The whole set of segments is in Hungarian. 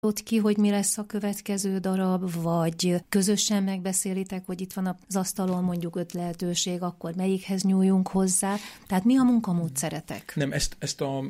ott ki, hogy mi lesz a következő darab, vagy közösen megbeszélitek, hogy itt van az asztalon mondjuk 5 lehetőség, akkor melyikhez nyúljunk hozzá? Tehát mi a munkamódszeretek? Nem, ezt a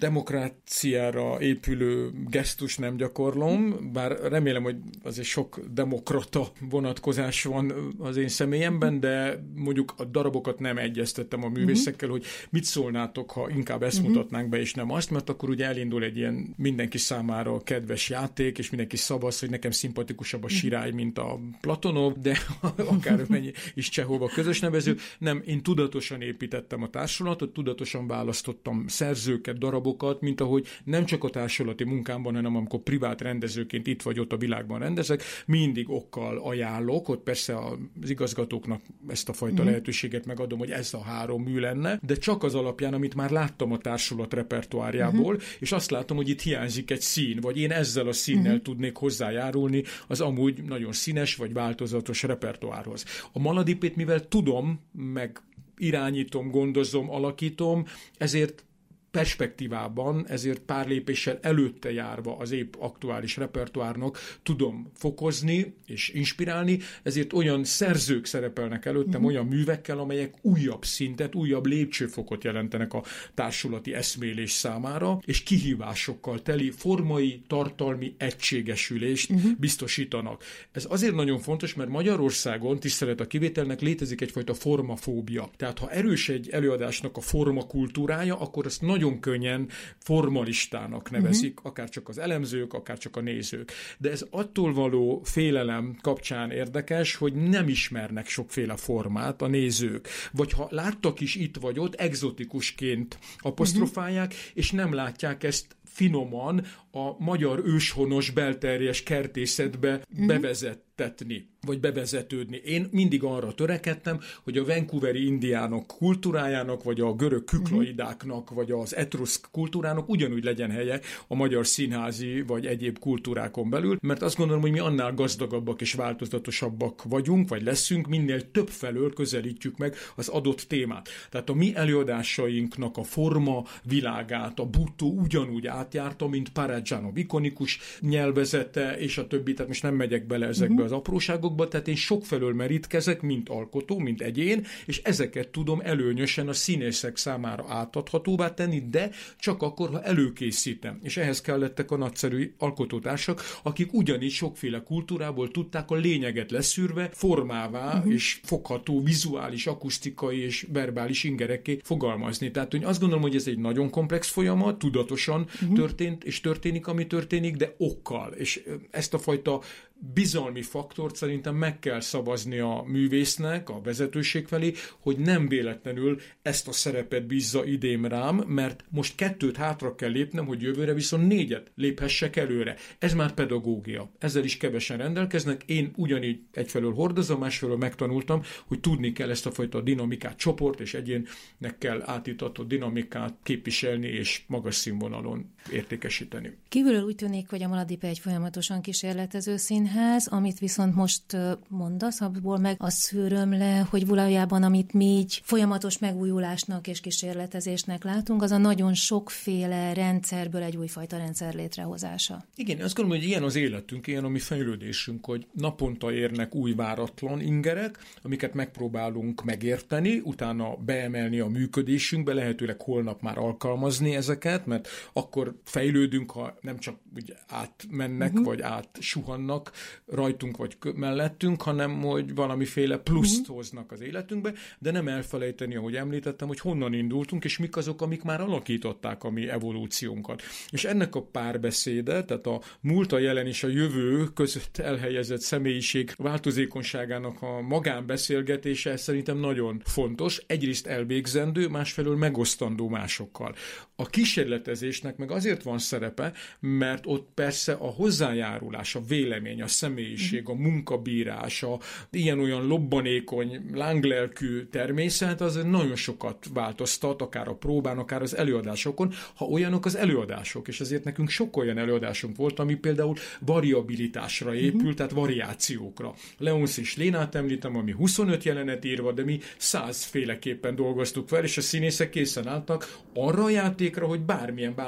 demokráciára épülő gesztus nem gyakorlom, bár remélem, hogy azért sok demokrata vonatkozás van az én személyemben, de mondjuk a darabokat nem egyeztettem a művészekkel, hogy mit szólnátok, ha inkább ezt mutatnánk be, és nem azt, mert akkor ugye elindul egy ilyen mindenki számára kedves játék, és mindenki szavaz, hogy nekem szimpatikusabb a Sirály, mint a Platonov, de akármennyi is Csehov a közös nevező. Nem, én tudatosan építettem a társulatot, tudatosan választottam szerzőket, darabokat, mint ahogy nem csak a társulati munkámban, hanem amikor privát rendezőként itt vagy ott a világban rendezek, mindig okkal ajánlok, ott persze az igazgatóknak ezt a fajta lehetőséget megadom, hogy ez a 3 mű lenne, de csak az alapján, amit már láttam a társulat repertoárjából, és azt látom, hogy itt hiányzik egy szín, vagy én ezzel a színnel tudnék hozzájárulni az amúgy nagyon színes vagy változatos repertoárhoz. A Maladipét, mivel tudom, meg irányítom, gondozom, alakítom, ezért perspektívában, ezért pár lépéssel előtte járva az épp aktuális repertoárnak tudom fokozni és inspirálni, ezért olyan szerzők szerepelnek előttem, olyan művekkel, amelyek újabb szintet, újabb lépcsőfokot jelentenek a társulati eszmélés számára, és kihívásokkal teli formai, tartalmi egységesülést biztosítanak. Ez azért nagyon fontos, mert Magyarországon, tisztelet a kivételnek, létezik egyfajta formafóbia. Tehát ha erős egy előadásnak a formakultúrája, akkor ezt nagyon könnyen formalistának nevezik, akár csak az elemzők, akár csak a nézők. De ez attól való félelem kapcsán érdekes, hogy nem ismernek sokféle formát a nézők. Vagy ha láttak is itt vagy ott, egzotikusként apostrofálják, és nem látják ezt finoman a magyar őshonos belterjes kertészetbe bevezettetni, vagy bevezetődni. Én mindig arra törekedtem, hogy a vancouveri indiánok kultúrájának, vagy a görög küklaidáknak, vagy az etruszk kultúrának ugyanúgy legyen helye a magyar színházi, vagy egyéb kultúrákon belül, mert azt gondolom, hogy mi annál gazdagabbak és változatosabbak vagyunk, vagy leszünk, minél több felől közelítjük meg az adott témát. Tehát a mi előadásainknak a forma világát, a Butto ugyanúgy átjárta, mint Parajanov ikonikus nyelvezete, és a többi, tehát most nem megyek bele ezekbe az apróságokba, tehát én sokfelől merítkezek, mint alkotó, mint egyén, és ezeket tudom előnyösen a színészek számára átadhatóvá tenni, de csak akkor, ha előkészítem. És ehhez kellettek a nagyszerű alkotótársak, akik ugyanígy sokféle kultúrából tudták a lényeget leszűrve, formává és fogható vizuális, akusztikai és verbális ingerekké fogalmazni. Tehát hogy azt gondolom, hogy ez egy nagyon komplex folyamat, tudatosan történt és történik, ami történik, de okkal. És ezt a fajta bizalmi faktort szerintem meg kell szavazni a művésznek, a vezetőség felé, hogy nem véletlenül ezt a szerepet bízza idém rám, mert most 2 hátra kell lépnem, hogy jövőre viszont 4 léphessek előre. Ez már pedagógia. Ezzel is kevesen rendelkeznek. Én ugyanígy egyfelől hordozom, másfelől megtanultam, hogy tudni kell ezt a fajta dinamikát, csoport és egyénnek kell átítatott dinamikát képviselni és magas színvonalon értékesíteni. Kívülről úgy tűnik, hogy a Maladipe egy folyamatosan kísérletező színház, amit viszont most mondasz, abból meg azt szűröm le, hogy valójában amit mi így folyamatos megújulásnak és kísérletezésnek látunk, az a nagyon sokféle rendszerből egy újfajta rendszer létrehozása. Igen, azt gondolom, hogy ilyen az életünk, ilyen a mi fejlődésünk, hogy naponta érnek új váratlan ingerek, amiket megpróbálunk megérteni, utána beemelni a működésünkbe, lehetőleg holnap már alkalmazni ezeket, mert akkor fejlődünk, ha nem csak úgy átmennek, vagy átsuhannak rajtunk, vagy mellettünk, hanem hogy valamiféle pluszt hoznak az életünkbe, de nem elfelejteni, ahogy említettem, hogy honnan indultunk, és mik azok, amik már alakították a mi evolúciónkat. És ennek a párbeszéde, tehát a múlt, a jelen és a jövő között elhelyezett személyiség változékonyságának a magánbeszélgetése szerintem nagyon fontos. Egyrészt elvégzendő, másfelől megosztandó másokkal. A kísérletezésnek meg azért van szerepe, mert ott persze a hozzájárulás, a vélemény, a személyiség, a munkabírás, a ilyen-olyan lobbanékony, lánglelkű természet, az nagyon sokat változtat, akár a próbán, akár az előadásokon, ha olyanok az előadások, és ezért nekünk sok olyan előadásunk volt, ami például variabilitásra épült, tehát variációkra. Leonsz és Lénát említem, ami 25 jelenet írva, de mi 100 féleképpen dolgoztuk fel, és a színészek készen álltak arra a játékra, hogy bármilyen változatot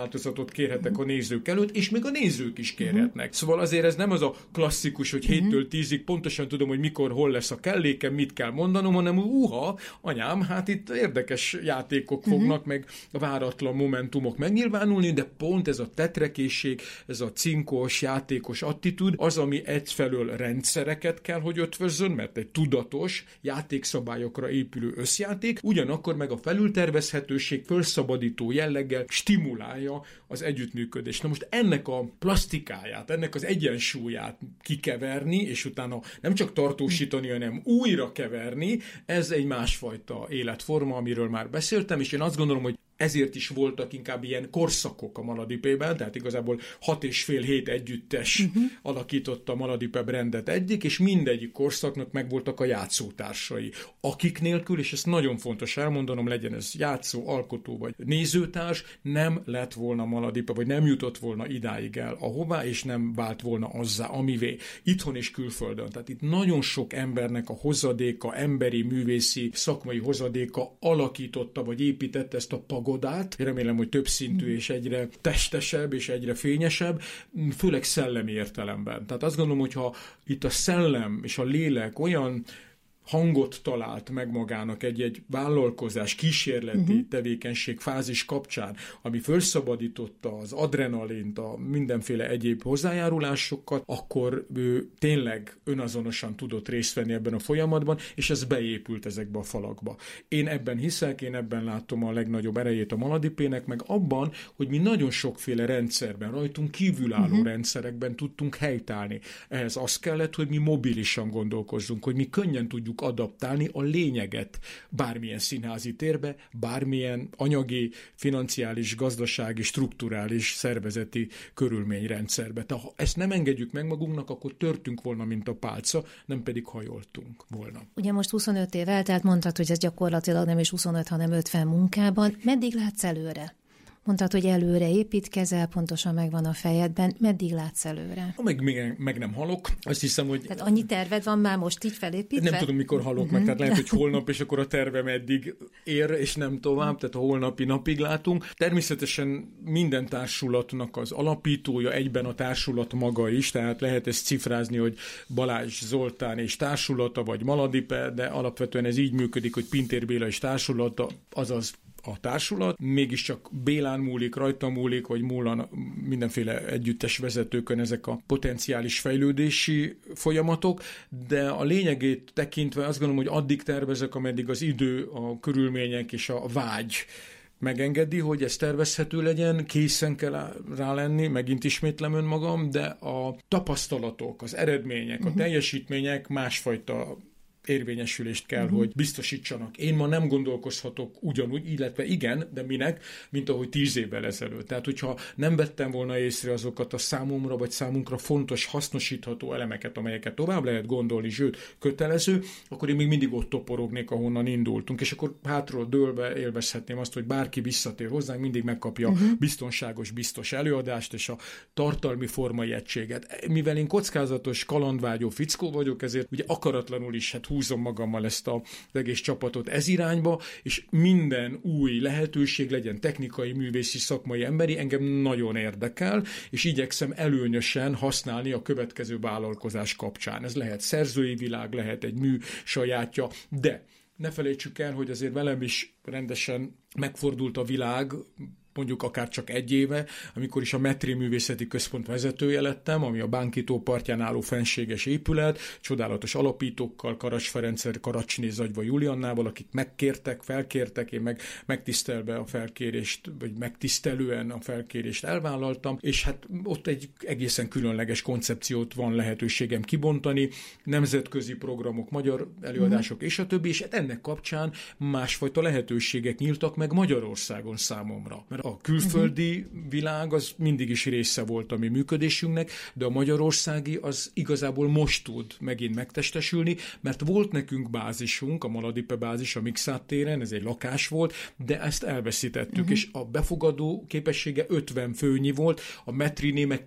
mikrofonot kérhetek a nézők előtt, és még a nézők is kérhetnek. Szóval azért ez nem az a klasszikus, hogy 7-től 10-ig pontosan tudom, hogy mikor, hol lesz a kellékem, mit kell mondanom, hanem anyám, hát itt érdekes játékok fognak, meg a váratlan momentumok megnyilvánulni, de pont ez a tetrekészség, ez a cinkos, játékos attitűd, az, ami egyfelől rendszereket kell, hogy ötvözzön, mert egy tudatos, játékszabályokra épülő összjáték, ugyanakkor meg a felültervezhetőség, felszabadító jelleggel stimulálja az együttműködést. Na most ennek a plastikáját, ennek az egyensúlyát kikeverni, és utána nem csak tartósítani, hanem újra keverni, ez egy másfajta életforma, amiről már beszéltem, és én azt gondolom, hogy ezért is voltak inkább ilyen korszakok a Maladipében, tehát igazából 6,5-7 együttes alakította a Maladipe brandet egyik, és mindegyik korszaknak megvoltak a játszótársai. Akik nélkül, és ezt nagyon fontos elmondanom, legyen ez játszó, alkotó vagy nézőtárs, nem lett volna Maladipe, vagy nem jutott volna idáig el ahová, és nem vált volna azzá, amivé. Itthon és külföldön. Tehát itt nagyon sok embernek a hozadéka, emberi, művészi, szakmai hozadéka alakította, vagy építette ezt a pagodát. Remélem, hogy több szintű és egyre testesebb és egyre fényesebb, főleg szellemi értelemben. Tehát azt gondolom, hogyha itt a szellem és a lélek olyan hangot talált meg magának egy vállalkozás, kísérleti tevékenység fázis kapcsán, ami felszabadította az adrenalint, a mindenféle egyéb hozzájárulásokat, akkor ő tényleg önazonosan tudott részt venni ebben a folyamatban, és ez beépült ezekbe a falakba. Én ebben hiszek, én ebben látom a legnagyobb erejét a Maladipének, meg abban, hogy mi nagyon sokféle rendszerben, rajtunk kívülálló rendszerekben tudtunk helytállni. Ehhez az kellett, hogy mi mobilisan gondolkozzunk, hogy mi könnyen tudjuk adaptálni a lényeget bármilyen színházi térbe, bármilyen anyagi, financiális, gazdasági, strukturális, szervezeti körülményrendszerbe. Tehát ha ezt nem engedjük meg magunknak, akkor törtünk volna, mint a pálca, nem pedig hajoltunk volna. Ugye most 25 év eltelt, mondtad, hogy ez gyakorlatilag nem is 25, hanem 50 munkában. Meddig látsz előre? Mondtad, hogy előre építkezel, pontosan megvan a fejedben. Meddig látsz előre? Meg nem halok. Azt hiszem, hogy... Tehát annyi terved van már most így felépítve? Nem tudom, mikor halok meg. Tehát lehet, hogy holnap, és akkor a tervem eddig ér, és nem tovább. Tehát a holnapi napig látunk. Természetesen minden társulatnak az alapítója, egyben a társulat maga is, tehát lehet ezt cifrázni, hogy Balázs Zoltán és társulata, vagy Maladipe, de alapvetően ez így működik, hogy Pintér Béla és társulata, azaz a társulat, mégiscsak Bélán múlik, rajta múlik, vagy múlan mindenféle együttes vezetőkön ezek a potenciális fejlődési folyamatok, de a lényegét tekintve azt gondolom, hogy addig tervezek, ameddig az idő, a körülmények és a vágy megengedi, hogy ez tervezhető legyen, készen kell rá lenni, megint ismétlem önmagam, de a tapasztalatok, az eredmények, a teljesítmények másfajta érvényesülést kell, hogy biztosítsanak. Én ma nem gondolkozhatok ugyanúgy, illetve igen, de minek, mint ahogy 10 évvel ezelőtt. Tehát, hogyha nem vettem volna észre azokat a számomra, vagy számunkra fontos, hasznosítható elemeket, amelyeket tovább lehet gondolni, sőt, kötelező, akkor én még mindig ott toporognék, ahonnan indultunk, és akkor hátról dőlve élvezhetném azt, hogy bárki visszatér hozzánk, mindig megkapja biztonságos, biztos előadást, és a tartalmi formai egységet. Mivel én kockázatos, kalandvágyó fickó vagyok, ezért ugye akaratlanul is húzom magammal ezt az egész csapatot ez irányba, és minden új lehetőség, legyen technikai, művészi, szakmai, emberi, engem nagyon érdekel, és igyekszem előnyösen használni a következő vállalkozás kapcsán. Ez lehet szerzői világ, lehet egy mű sajátja, de ne felejtsük el, hogy azért velem is rendesen megfordult a világ, mondjuk akár csak 1 éve, amikor is a Metri Művészeti Központ vezetője lettem, ami a Bánkitó partján álló fenséges épület, csodálatos alapítókkal, Karacs Ferenccel, Karacsné Zagyva Juliannával, akik megkértek, felkértek, én meg megtisztelve a felkérést, vagy megtisztelően a felkérést elvállaltam, és hát ott egy egészen különleges koncepciót van lehetőségem kibontani, nemzetközi programok, magyar előadások és a többi, és hát ennek kapcsán másfajta lehetőségek nyíltak meg Magyarországon számomra. Mert a külföldi világ az mindig is része volt a mi működésünknek, de a magyarországi az igazából most tud megint megtestesülni, mert volt nekünk bázisunk, a Maladipe bázis a Mikszáth téren, ez egy lakás volt, de ezt elveszítettük, és a befogadó képessége 50 főnyi volt, a Metriné meg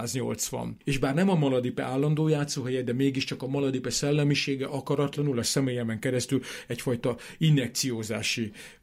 280. És bár nem a Maladipe állandó játszóhelye, de mégiscsak a Maladipe szellemisége akaratlanul a személyemen keresztül egyfajta injekciózási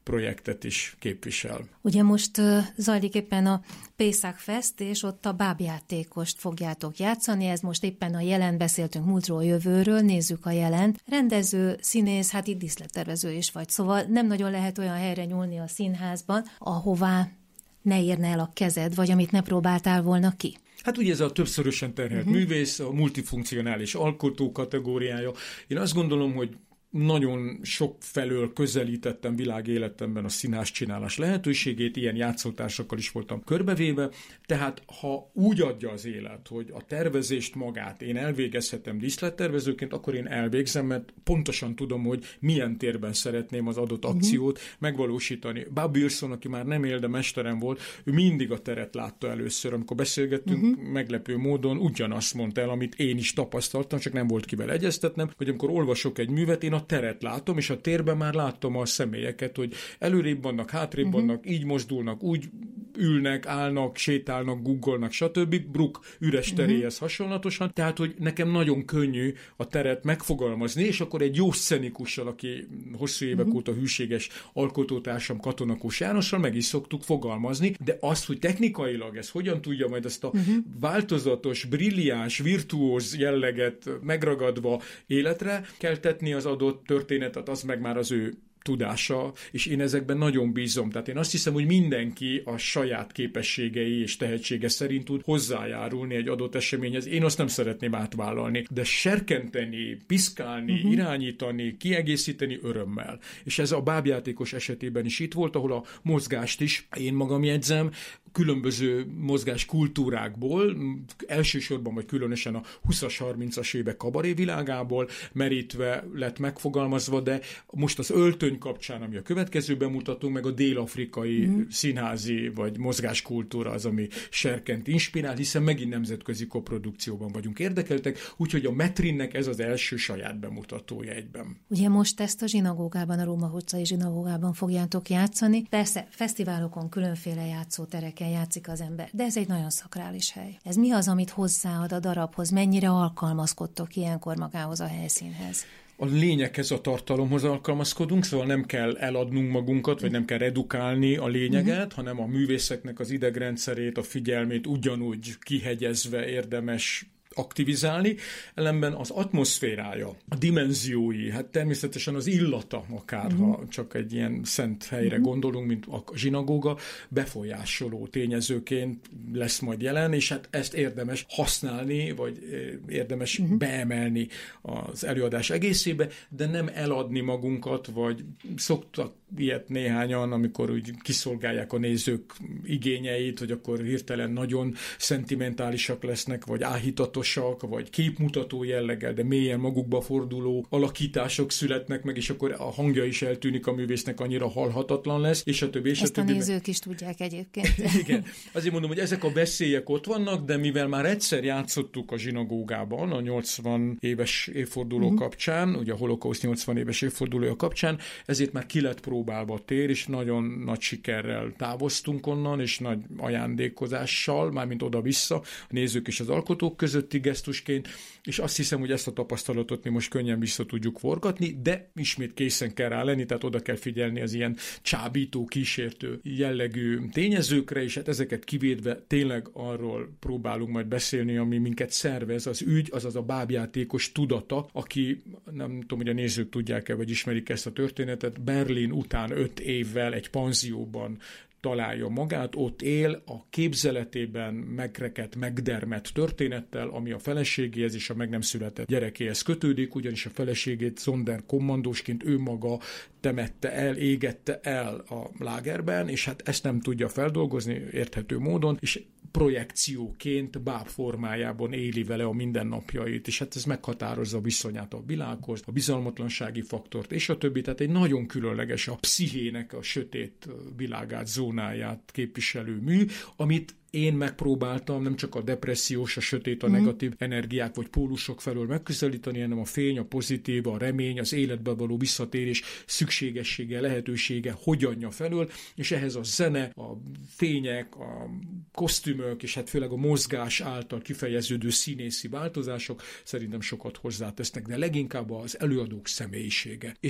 projektet is képvisel. Ugye most zajlik éppen a Pészak Fest, és ott a bábjátékost fogjátok játszani, ez most éppen a jelen, beszéltünk múltról, jövőről, nézzük a jelent. Rendező, színész, hát itt díszlettervező is vagy, szóval nem nagyon lehet olyan helyre nyúlni a színházban, ahová ne érne el a kezed, vagy amit ne próbáltál volna ki. Hát ugye ez a többszörösen terhelt művész, a multifunkcionális alkotó kategóriája. Én azt gondolom, hogy nagyon sok felől közelítettem világéletemben a színházcsinálás lehetőségét, ilyen játszótársakkal is voltam körbevéve, tehát ha úgy adja az élet, hogy a tervezést magát én elvégezhetem díszlettervezőként, akkor én elvégzem, mert pontosan tudom, hogy milyen térben szeretném az adott akciót megvalósítani. Bob Wilson, aki már nem él, de mesterem volt, ő mindig a teret látta először, amikor beszélgettünk, meglepő módon ugyanazt mondta el, amit én is tapasztaltam, csak nem volt kivel egyeztetnem, hogy amikor olvasok egy művet, én a teret látom, és a térben már láttam a személyeket, hogy előrébb vannak, hátrébb vannak, így mozdulnak, úgy ülnek, állnak, sétálnak, googolnak, stb. Brook üres teréhez hasonlatosan. Tehát, hogy nekem nagyon könnyű a teret megfogalmazni, és akkor egy jó szenikussal, aki hosszú évek óta hűséges alkotótársam Katonakós Jánossal meg is szoktuk fogalmazni, de azt, hogy technikailag ez hogyan tudja majd ezt a változatos, brilliáns, virtuóz jelleget megragadva életre keltetni az adott történetet, az meg már az ő tudása, és én ezekben nagyon bízom. Tehát én azt hiszem, hogy mindenki a saját képességei és tehetsége szerint tud hozzájárulni egy adott eseményhez. Én azt nem szeretném átvállalni, de serkenteni, piszkálni, irányítani, kiegészíteni örömmel. És ez a bábjátékos esetében is itt volt, ahol a mozgást is én magam jegyzem, különböző mozgás kultúrákból, elsősorban vagy különösen a 20-as, 30-as évek kabaré világából merítve lett megfogalmazva, de most az öltöny kapcsán, ami a következő bemutató, meg a dél-afrikai színházi vagy mozgáskultúra az, ami serkent inspirál, hiszen megint nemzetközi koprodukcióban vagyunk érdekeltek, úgyhogy a Metrinnek ez az első saját bemutatója egyben. Ugye most ezt a zsinagógában, a Róma utcai zsinagógában fogjátok játszani. Persze, fesztiválokon, különféle játszótereken játszik az ember, de ez egy nagyon szakrális hely. Ez mi az, amit hozzáad a darabhoz? Mennyire alkalmazkodtok ilyenkor magához a helyszínhez? A lényeghez, a tartalomhoz alkalmazkodunk, szóval nem kell eladnunk magunkat, vagy nem kell redukálni a lényeget, hanem a művészeknek az idegrendszerét, a figyelmét ugyanúgy kihegyezve érdemes aktivizálni, ellenben az atmoszférája, a dimenziói, hát természetesen az illata akár, ha csak egy ilyen szent helyre gondolunk, mint a zsinagóga, befolyásoló tényezőként lesz majd jelen, és hát ezt érdemes használni, vagy érdemes beemelni az előadás egészébe, de nem eladni magunkat, vagy szoktak ilyet néhányan, amikor úgy kiszolgálják a nézők igényeit, hogy akkor hirtelen nagyon szentimentálisak lesznek, vagy áhítatosak, vagy képmutató jelleggel, de mélyen magukba forduló alakítások születnek meg, és akkor a hangja is eltűnik a művésznek, annyira halhatatlan lesz, és a többi, és ezt a többi. A nézők is tudják egyébként. Igen. Azért mondom, hogy ezek a veszélyek ott vannak, de mivel már egyszer játszottuk a zsinagógában a 80 éves évforduló kapcsán, ugye a holokauszt 80 éves évfordulója kapcsán, ezért már ki lett próbálva a tér, és nagyon nagy sikerrel távoztunk onnan, és nagy ajándékozással, mármint oda-vissza, a nézők és az alkotók közötti gesztusként, és azt hiszem, hogy ezt a tapasztalatot mi most könnyen vissza tudjuk forgatni, de ismét készen kell rá lenni, tehát oda kell figyelni az ilyen csábító, kísértő jellegű tényezőkre, és hát ezeket kivédve tényleg arról próbálunk majd beszélni, ami minket szervez, az ügy, azaz a bábjátékos tudata, aki, nem tudom, hogy a nézők tudják-e, vagy ismerik ezt a történetet, Berlin után 5 évvel egy panzióban találja magát, ott él a képzeletében megrekedt, megdermedt történettel, ami a feleségéhez és a meg nem született gyerekéhez kötődik, ugyanis a feleségét Sonderkommandósként ő maga temette el, égette el a lágerben, és hát ezt nem tudja feldolgozni érthető módon, és projekcióként báb formájában éli vele a mindennapjait, és hát ez meghatározza a viszonyát a világhoz, a bizalmatlansági faktort, és a többi, tehát egy nagyon különleges a pszichének a sötét világát, zónáját képviselő mű, amit én megpróbáltam nem csak a depressziós, a sötét, a negatív energiák vagy pólusok felől megközelíteni, hanem a fény, a pozitív, a remény, az életbe való visszatérés szükségessége, lehetősége hogyanja felől, és ehhez a zene, a fények, a kosztümök, és hát főleg a mozgás által kifejeződő színészi változások szerintem sokat hozzátesznek, de leginkább az előadók személyisége. És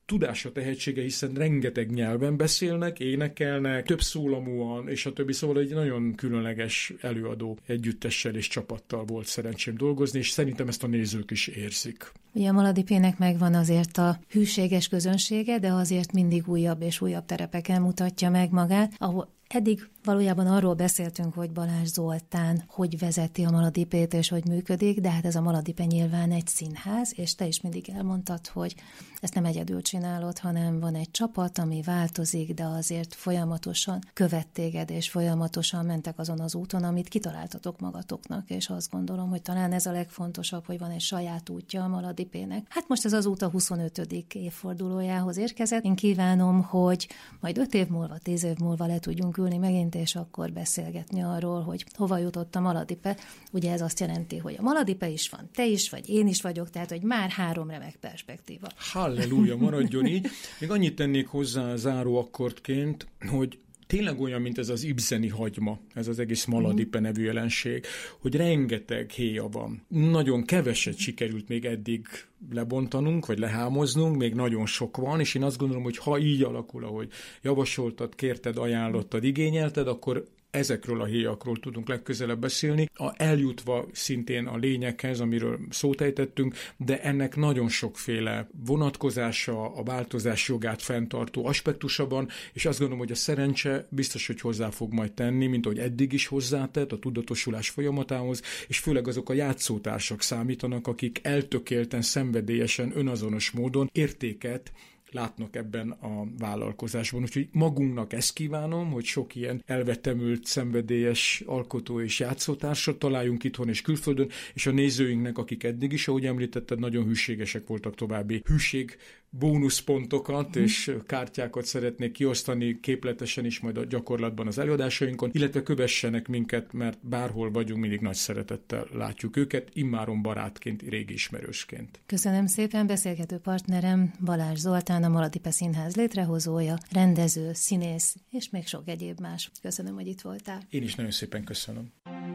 tudása, tehetsége, hiszen rengeteg nyelven beszélnek, énekelnek, több szólamúan, és a többi, szóval egy nagyon különleges előadó együttessel és csapattal volt szerencsém dolgozni, és szerintem ezt a nézők is érzik. Ugye a Maladipének megvan azért a hűséges közönsége, de azért mindig újabb és újabb terepeken mutatja meg magát, ahol eddig valójában arról beszéltünk, hogy Balázs Zoltán hogy vezeti a Maladipét és hogy működik, de hát ez a Maladipe nyilván egy színház, és te is mindig elmondtad, hogy ezt nem egyedül csinálod, hanem van egy csapat, ami változik, de azért folyamatosan követ téged, és folyamatosan mentek azon az úton, amit kitaláltatok magatoknak, és azt gondolom, hogy talán ez a legfontosabb, hogy van egy saját útja a Maladipének. Hát most ez az út a 25. évfordulójához érkezett. Én kívánom, hogy majd 5 év múlva, 10 év múlva le tudjunk ülni megint, és akkor beszélgetni arról, hogy hova jutott a Maladipe. Ugye ez azt jelenti, hogy a Maladipe is van, te is vagy, én is vagyok, tehát hogy már 3 remek perspektíva. Halleluja, maradjon így. Még annyit tennék hozzá záró akkordként, hogy tényleg olyan, mint ez az ibseni hagyma, ez az egész Maladipe nevű jelenség, hogy rengeteg héja van. Nagyon keveset sikerült még eddig lebontanunk, vagy lehámoznunk, még nagyon sok van, és én azt gondolom, hogy ha így alakul, ahogy javasoltad, kérted, ajánlottad, igényelted, akkor ezekről a héjakról tudunk legközelebb beszélni, eljutva szintén a lényeghez, amiről szót ejtettünk, de ennek nagyon sokféle vonatkozása, a változás jogát fenntartó aspektusa van, és azt gondolom, hogy a szerencse biztos, hogy hozzá fog majd tenni, mint ahogy eddig is hozzátett a tudatosulás folyamatához, és főleg azok a játszótársak számítanak, akik eltökélten, szenvedélyesen, önazonos módon értéket látnak ebben a vállalkozásban. Úgyhogy magunknak ezt kívánom, hogy sok ilyen elvetemült, szenvedélyes alkotó és játszótársat találjunk itthon és külföldön, és a nézőinknek, akik eddig is, ahogy említetted, nagyon hűségesek voltak, további hűség bónuszpontokat és kártyákat szeretnék kiosztani képletesen is majd a gyakorlatban az előadásainkon, illetve kövessenek minket, mert bárhol vagyunk, mindig nagy szeretettel látjuk őket, immáron barátként, régi ismerősként. Köszönöm szépen, beszélgető partnerem Balázs Zoltán, a Maladipe Színház létrehozója, rendező, színész és még sok egyéb más. Köszönöm, hogy itt voltál. Én is nagyon szépen köszönöm.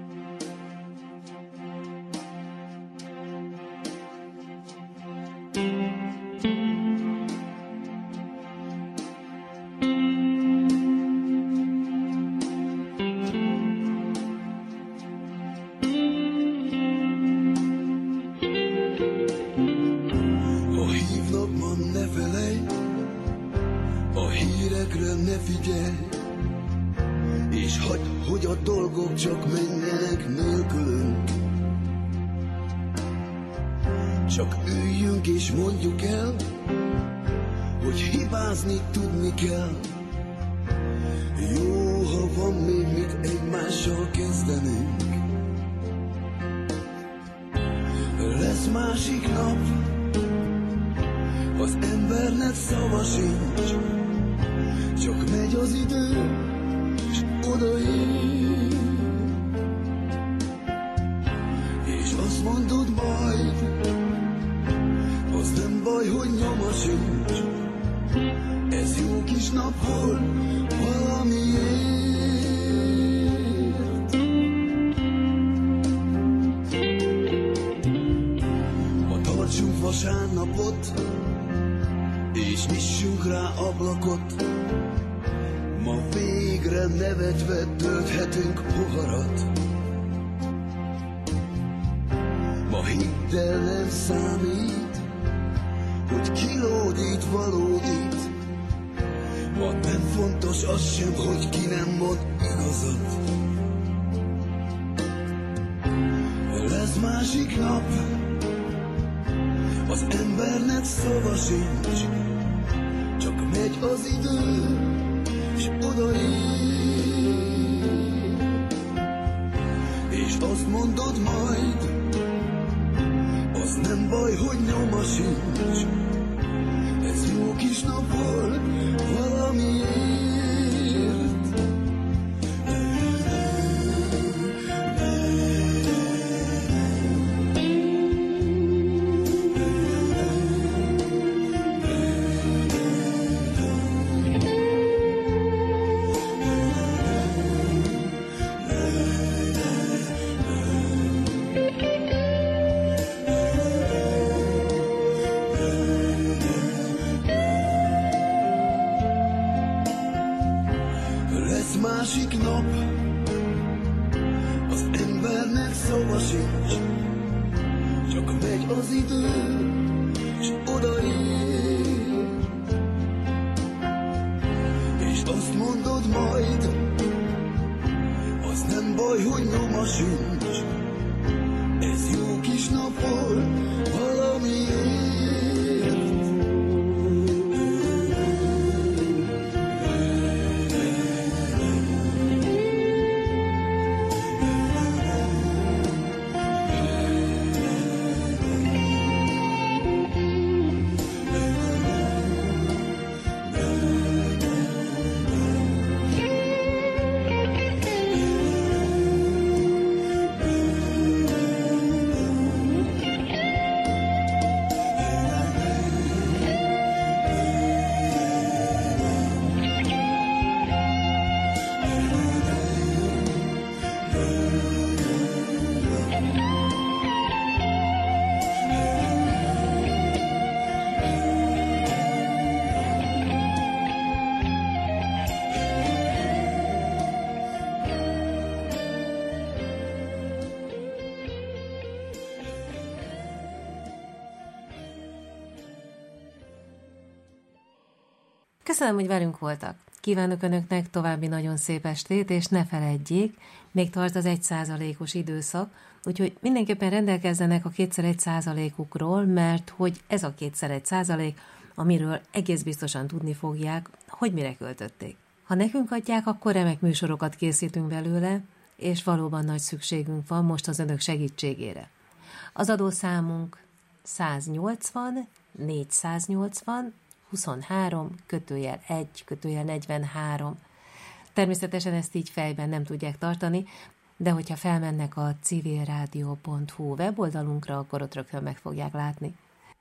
Csak menjenek nélkülünk. Csak üljünk és mondjuk el, hogy hibázni tudni kell. Jó, ha van még mit egymással kezdenünk. Lesz másik nap, az embernek szava sincs. Csak megy az idő, és odaér. Azt mondod majd, az nem baj, hogy nyoma sincs. Ez jó kis nap volt valamiért. Ma tartsunk vasárnapot, és nyissunk rá ablakot. Ma végre nevetve tölthetünk poharat. Ma hidd el, nem számít, hogy kilódít, valódít. Ma nem fontos az sem, hogy ki nem mond igazat. Lesz másik nap, az embernek szava sincs. Csak megy az idő, és odaér. És azt mondod majd, az nem baj, hogy nyoma sincs. Ez jó kis nap volt valamiért. megy az idő, és odaér, és azt mondod majd, az nem baj, hogy nyoma sincs, ez jó kis nap volt valamiért. Köszönöm, hogy velünk voltak. Kívánok Önöknek további nagyon szép estét, és ne feledjék, még tart az 1%-os időszak, úgyhogy mindenképpen rendelkezzenek a 2x1%-ukról, mert hogy ez a 2x1%, amiről egész biztosan tudni fogják, hogy mire költötték. Ha nekünk adják, akkor remek műsorokat készítünk belőle, és valóban nagy szükségünk van most az Önök segítségére. Az adószámunk 180 480 23-1-43. Természetesen ezt így fejben nem tudják tartani, de hogyha felmennek a civilradio.hu weboldalunkra, akkor ott rögtön meg fogják látni.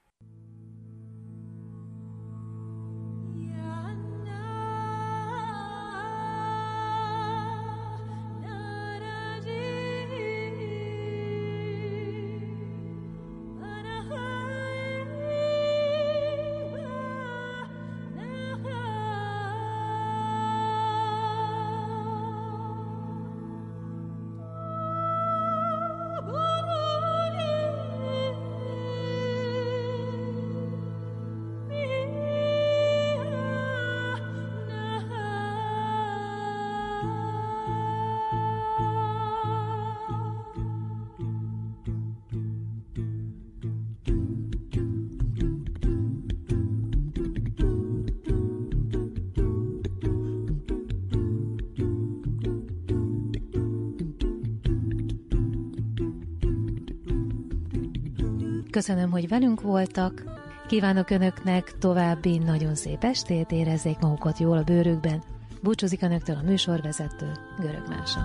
Köszönöm, hogy velünk voltak. Kívánok Önöknek további nagyon szép estét, érezzék magukat jól a bőrükben. Búcsúzik Önöktől a műsorvezető, Görög Mása.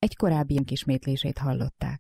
egy korábbi ismétlését hallották.